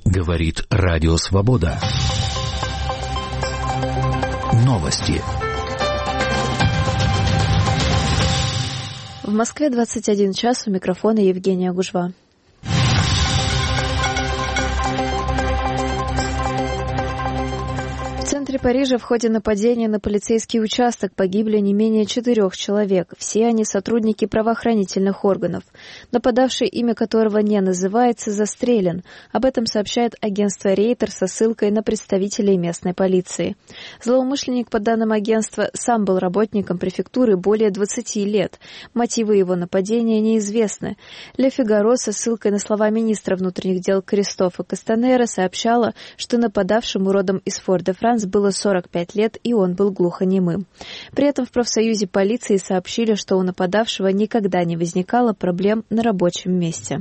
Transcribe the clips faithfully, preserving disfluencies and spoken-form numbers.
Говорит Радио Свобода. Новости. В Москве двадцать один час, у микрофона Евгения Гужва. В центре Парижа в ходе нападения на полицейский участок погибли не менее четырех человек. Все они сотрудники правоохранительных органов. Нападавший, имя которого не называется, застрелен. Об этом сообщает агентство Рейтер со ссылкой на представителей местной полиции. Злоумышленник, по данным агентства, сам был работником префектуры более двадцати лет. Мотивы его нападения неизвестны. Ле Фигаро со ссылкой на слова министра внутренних дел Кристофа Кастанера сообщала, что нападавшему родом из Фор-де-Франс было сорок пять лет, и он был глухонемым. При этом в профсоюзе полиции сообщили, что у нападавшего никогда не возникало проблем на рабочем месте.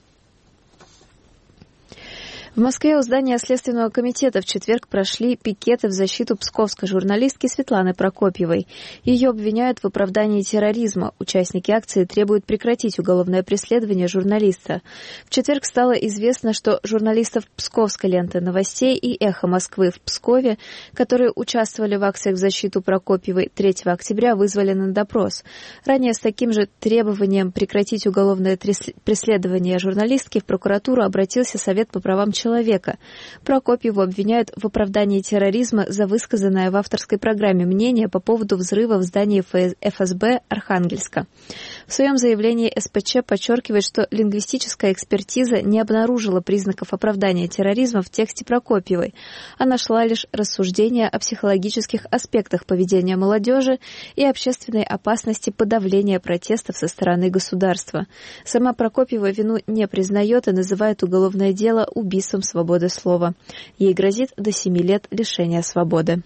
В Москве у здания Следственного комитета в четверг прошли пикеты в защиту псковской журналистки Светланы Прокопьевой. Ее обвиняют в оправдании терроризма. Участники акции требуют прекратить уголовное преследование журналиста. В четверг стало известно, что журналистов Псковской ленты новостей и «Эхо Москвы» в Пскове, которые участвовали в акциях в защиту Прокопьевой, третьего октября вызвали на допрос. Ранее с таким же требованием прекратить уголовное преследование журналистки в прокуратуру обратился Совет по правам человека. человека. Прокопьеву обвиняют в оправдании терроризма за высказанное в авторской программе мнение по поводу взрыва в здании эф эс бэ Архангельска. В своем заявлении эс пэ че подчеркивает, что лингвистическая экспертиза не обнаружила признаков оправдания терроризма в тексте Прокопьевой, а нашла лишь рассуждения о психологических аспектах поведения молодежи и общественной опасности подавления протестов со стороны государства. Сама Прокопьева вину не признает и называет уголовное дело убийством свободы слова. Ей грозит до семи лет лишения свободы.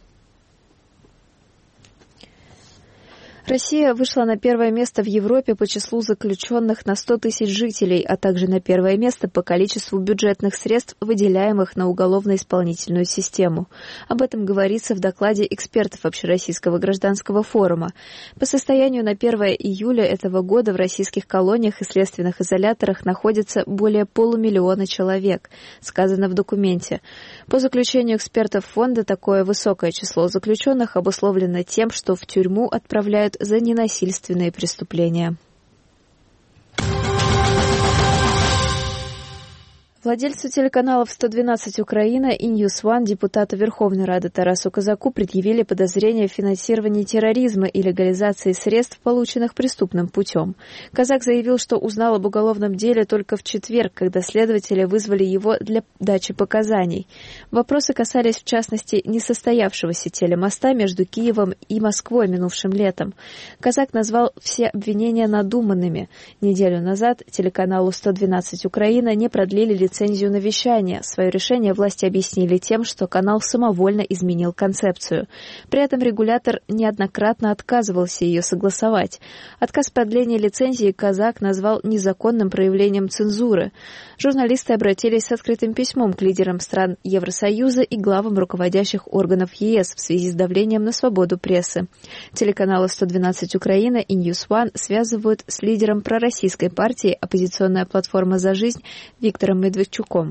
Россия вышла на первое место в Европе по числу заключенных на сто тысяч жителей, а также на первое место по количеству бюджетных средств, выделяемых на уголовно-исполнительную систему. Об этом говорится в докладе экспертов Общероссийского гражданского форума. По состоянию на первое июля этого года в российских колониях и следственных изоляторах находится более полумиллиона человек, сказано в документе. По заключению экспертов фонда, такое высокое число заключенных обусловлено тем, что в тюрьму отправляют за ненасильственные преступления. Владельцу телеканалов сто двенадцать Украина и Ньюс One депутату Верховной Рады Тарасу Казаку предъявили подозрения в финансировании терроризма и легализации средств, полученных преступным путем. Казак заявил, что узнал об уголовном деле только в четверг, когда следователи вызвали его для дачи показаний. Вопросы касались, в частности, несостоявшегося телемоста между Киевом и Москвой минувшим летом. Казак назвал все обвинения надуманными. Неделю назад телеканалу сто двенадцать Украина не продлили лицензию лицензию на вещание. Свое решение власти объяснили тем, что канал самовольно изменил концепцию. При этом регулятор неоднократно отказывался ее согласовать. Отказ продления лицензии Казак назвал незаконным проявлением цензуры. Журналисты обратились с открытым письмом к лидерам стран Евросоюза и главам руководящих органов е эс в связи с давлением на свободу прессы. Телеканалы сто двенадцать Украина и Ньюс One связывают с лидером пророссийской партии «Оппозиционная платформа за жизнь» Виктором Медведчуком.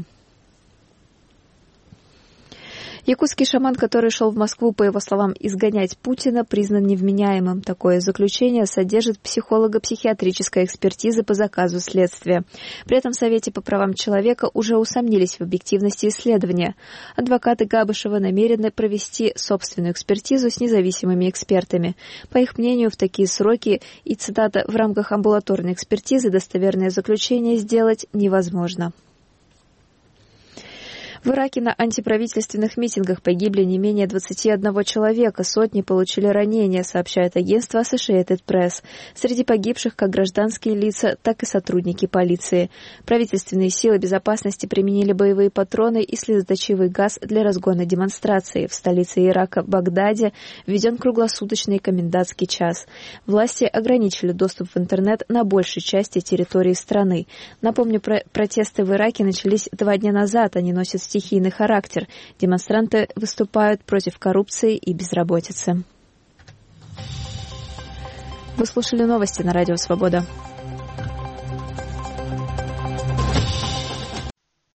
Якутский шаман, который шел в Москву, по его словам, изгонять Путина, признан невменяемым. Такое заключение содержит психолого-психиатрическая экспертиза по заказу следствия. При этом в Совете по правам человека уже усомнились в объективности исследования. Адвокаты Габышева намерены провести собственную экспертизу с независимыми экспертами. По их мнению, в такие сроки и, цитата, в рамках амбулаторной экспертизы достоверное заключение сделать невозможно. В Ираке на антиправительственных митингах погибли не менее двадцати одного человека, сотни получили ранения, сообщает агентство Associated Press. Среди погибших как гражданские лица, так и сотрудники полиции. Правительственные силы безопасности применили боевые патроны и слезоточивый газ для разгона демонстраций. В столице Ирака, Багдаде, введен круглосуточный комендантский час. Власти ограничили доступ в интернет на большей части территории страны. Напомню, про- протесты в Ираке начались два дня назад. Они носят стихийный характер. Демонстранты выступают против коррупции и безработицы. Вы слушали новости на Радио Свобода.